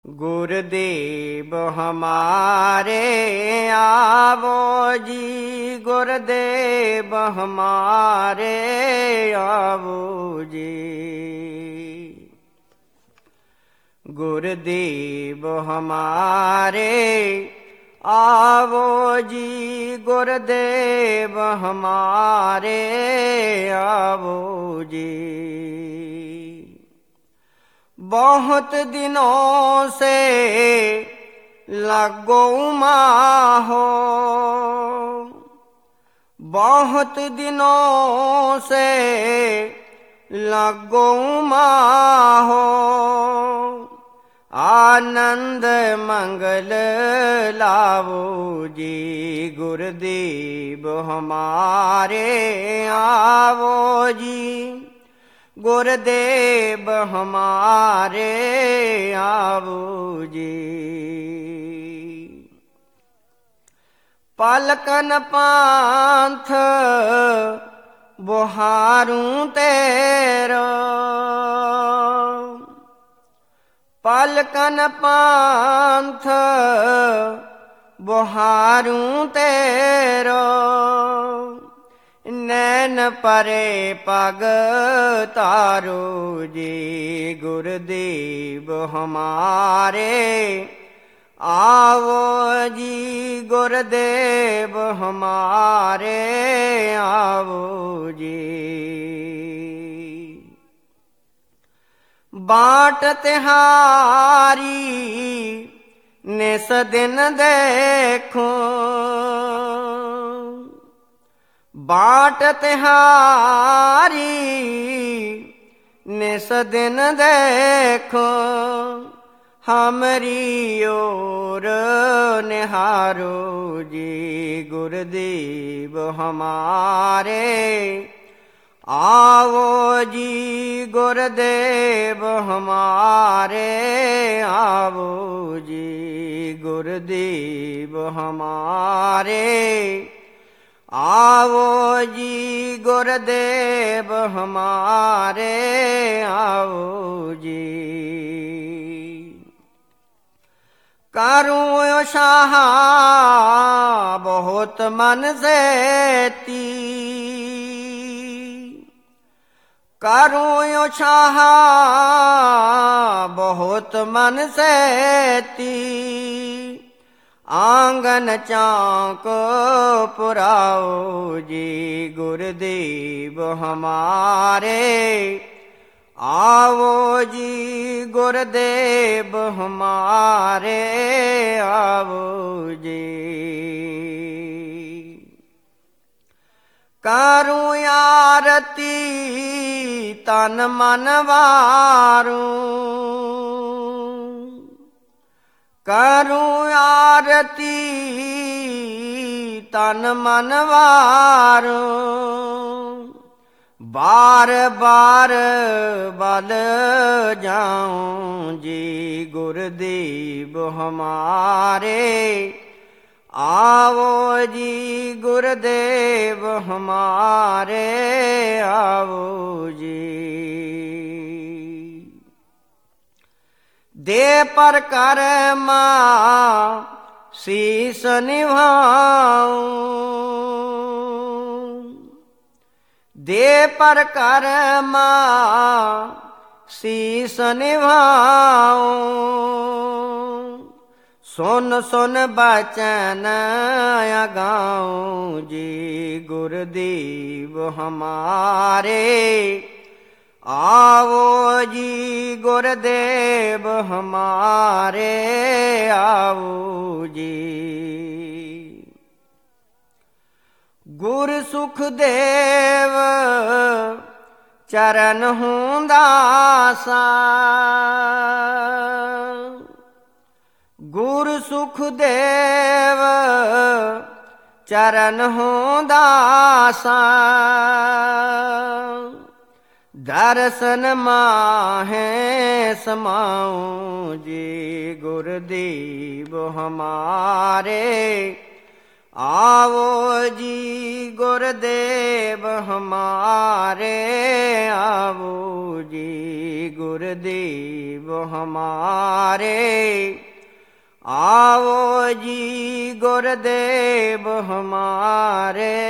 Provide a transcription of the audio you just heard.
गुरुदेव हमारे आवो जी, गुरुदेव हमारे आवो जी। गुरुदेव हमारे आवो जी, गुरुदेव हमारे आवो जी। बहुत दिनों से लगो माहो, बहुत दिनों से लगो माहो। आनंद मंगल लावो जी, गुरुदेव हमारे आवो जी। गुरुदेव हमारे आवो जी। पलकन पांथ बुहारूं तेरो, पलकन पांथ बुहारूं तेरो। नैन परे पग तारो जी, गुरुदेव हमारे आवो जी। गुरुदेव हमारे आवो जी। बाट तिहारी निस दिन देखो, बाट तिहारी निस दिन देखो। हमरी ओर निहारो जी, गुरुदेव हमारे आवो जी। गुरुदेव हमारे आवो जी। गुरुदेव हमारे आवो जी। गुरुदेव हमारे आवो जी। करूं शाह बहुत मन से ती, करूं शाह बहुत मन से ती। आंगन चाँक पुराओ जी, गुरुदेव हमारे आवो जी। गुरुदेव हमारे आवो जी। करूं आरती तन मन वारूं, करूं आरती तन मन वारूं। बार बार बल जाऊं जी, गुरुदेव हमारे आवो जी। गुरुदेव हमारे आवो जी। दे पर कर्मा शीस निभाऊं, दे पर कर्मा शीस निभाऊं। सुन सुन बचन गाऊं जी, गुरुदेव हमारे आवो जी। गुरुदेव हमारे आवो जी। गुरु सुखदेव चरण हूँ दासा, गुरु सुखदेव चरण हूँ दासा। दर्शन माहे समाऊं जी, गुरुदेव हमारे आवो जी गुरुदेव हमारे, आवो जी गुरुदेव हमारे, आवो जी गुरुदेव हमारे।